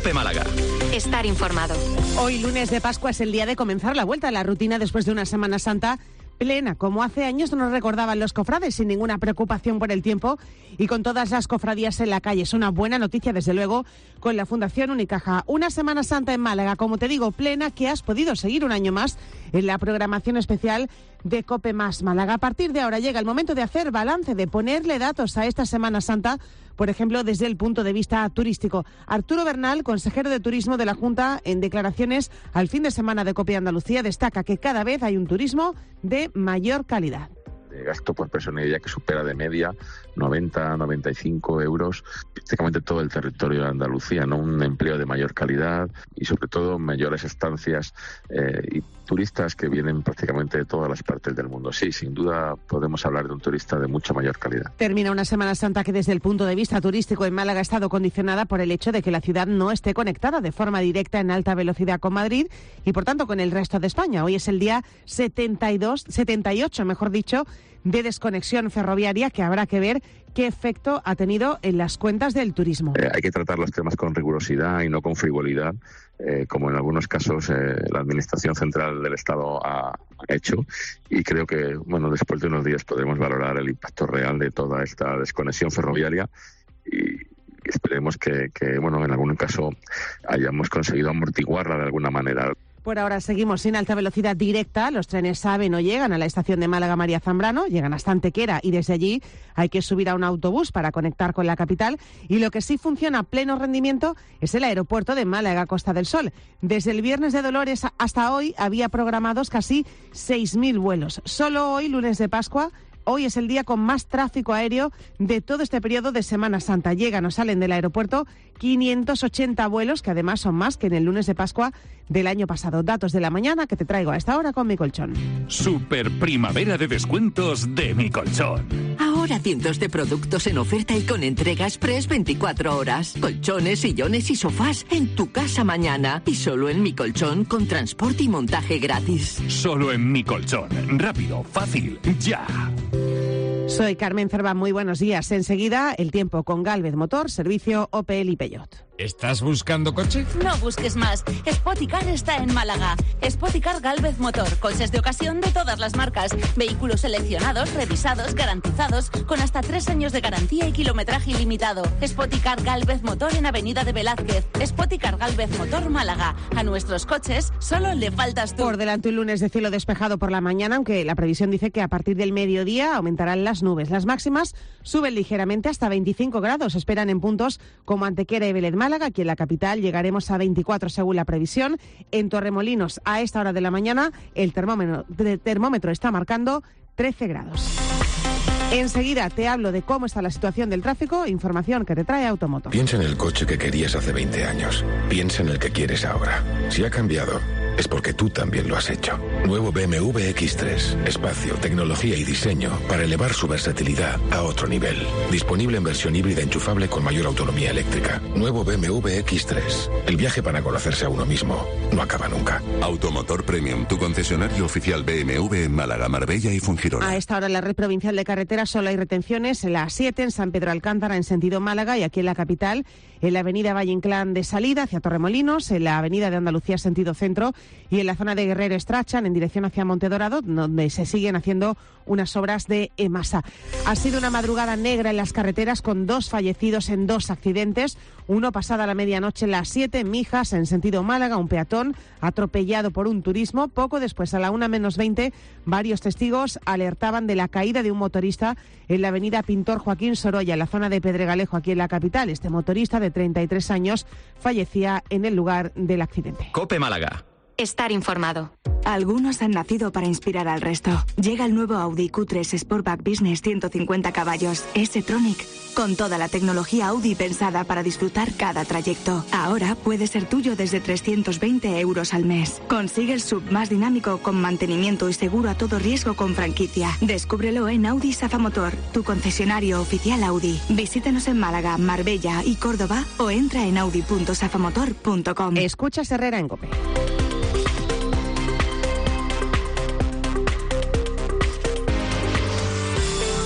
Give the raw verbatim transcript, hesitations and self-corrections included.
COPE Málaga. Estar informado. Hoy, lunes de Pascua, es el día de comenzar la vuelta a la rutina después de una Semana Santa plena, como hace años nos recordaban los cofrades, sin ninguna preocupación por el tiempo y con todas las cofradías en la calle. Es una buena noticia, desde luego, con la Fundación Unicaja. Una Semana Santa en Málaga, como te digo, plena, que has podido seguir un año más en la programación especial de COPE Más Málaga. A partir de ahora llega el momento de hacer balance, de ponerle datos a esta Semana Santa, por ejemplo, desde el punto de vista turístico. Arturo Bernal, consejero de Turismo de la Junta, en declaraciones al fin de semana de COPE Andalucía, destaca que cada vez hay un turismo de mayor calidad. De gasto por persona ya que supera de media noventa, noventa y cinco euros, prácticamente todo el territorio de Andalucía, ¿no? Un empleo de mayor calidad y sobre todo mayores estancias eh, y turistas que vienen prácticamente de todas las partes del mundo. Sí, sin duda podemos hablar de un turista de mucha mayor calidad. Termina una Semana Santa que desde el punto de vista turístico en Málaga ha estado condicionada por el hecho de que la ciudad no esté conectada de forma directa en alta velocidad con Madrid y por tanto con el resto de España. Hoy es el día setenta y dos, setenta y ocho, mejor dicho, de desconexión ferroviaria, que habrá que ver qué efecto ha tenido en las cuentas del turismo. Eh, hay que tratar los temas con rigurosidad y no con frivolidad, eh, como en algunos casos eh, la Administración Central del Estado ha hecho, y creo que, bueno, después de unos días podremos valorar el impacto real de toda esta desconexión ferroviaria y esperemos que, que bueno, en algún caso hayamos conseguido amortiguarla de alguna manera. Por ahora seguimos sin alta velocidad directa. Los trenes saben o llegan a la estación de Málaga María Zambrano, llegan hasta Antequera y desde allí hay que subir a un autobús para conectar con la capital. Y lo que sí funciona a pleno rendimiento es el aeropuerto de Málaga Costa del Sol. Desde el viernes de Dolores hasta hoy había programados casi seis mil vuelos. Solo hoy, lunes de Pascua, hoy es el día con más tráfico aéreo de todo este periodo de Semana Santa. Llegan o salen del aeropuerto quinientos ochenta vuelos, que además son más que en el lunes de Pascua del año pasado. Datos de la mañana que te traigo a esta hora con Mi Colchón. Super primavera de descuentos de Mi Colchón. Ahora cientos de productos en oferta y con entrega express veinticuatro horas. Colchones, sillones y sofás en tu casa mañana. Y solo en Mi Colchón con transporte y montaje gratis. Solo en Mi Colchón. Rápido, fácil, ya. Soy Carmen Cerva, muy buenos días. Enseguida, el tiempo con Gálvez Motor, servicio Opel y Peugeot. ¿Estás buscando coche? No busques más. Spoticar está en Málaga. Spoticar Gálvez Motor. Coches de ocasión de todas las marcas. Vehículos seleccionados, revisados, garantizados, con hasta tres años de garantía y kilometraje ilimitado. Spoticar Gálvez Motor en Avenida de Velázquez. Spoticar Gálvez Motor Málaga. A nuestros coches solo le faltas tú. Por delante un lunes de cielo despejado por la mañana, aunque la previsión dice que a partir del mediodía aumentarán las nubes. Las máximas suben ligeramente hasta veinticinco grados. Esperan en puntos como Antequera y Vélez Málaga. Aquí en la capital llegaremos a veinticuatro según la previsión. En Torremolinos, a esta hora de la mañana, el termómetro, el termómetro está marcando trece grados. Enseguida te hablo de cómo está la situación del tráfico, información que te trae Automoto. Piensa en el coche que querías hace veinte años. Piensa en el que quieres ahora. Si ha cambiado, es porque tú también lo has hecho. Nuevo B M W equis tres. Espacio, tecnología y diseño para elevar su versatilidad a otro nivel. Disponible en versión híbrida enchufable con mayor autonomía eléctrica. Nuevo B M W equis tres. El viaje para conocerse a uno mismo no acaba nunca. Automotor Premium, tu concesionario oficial B M W en Málaga, Marbella y Fuengirola. A esta hora en la red provincial de carreteras solo hay retenciones en la A siete, en San Pedro Alcántara en sentido Málaga y aquí en la capital, en la avenida Valle Inclán de salida hacia Torremolinos, en la avenida de Andalucía sentido centro y en la zona de Guerrero Estrachan en dirección hacia Montedorado, donde se siguen haciendo unas obras de EMASA. Ha sido una madrugada negra en las carreteras con dos fallecidos en dos accidentes. Uno pasada la medianoche en la A siete, en Mijas, en sentido Málaga, un peatón atropellado por un turismo. Poco después, a la una menos veinte, varios testigos alertaban de la caída de un motorista en la avenida Pintor Joaquín Sorolla, en la zona de Pedregalejo, aquí en la capital. Este motorista de treinta y tres años fallecía en el lugar del accidente. COPE Málaga. Estar informado. Algunos han nacido para inspirar al resto. Llega el nuevo Audi Q tres Sportback Business ciento cincuenta caballos, S-Tronic, con toda la tecnología Audi pensada para disfrutar cada trayecto. Ahora puede ser tuyo desde trescientos veinte euros al mes. Consigue el sub más dinámico con mantenimiento y seguro a todo riesgo con franquicia. Descúbrelo en Audi Safamotor, tu concesionario oficial Audi. Visítanos en Málaga, Marbella y Córdoba o entra en audi punto safamotor punto com. Escuchas Herrera en COPE.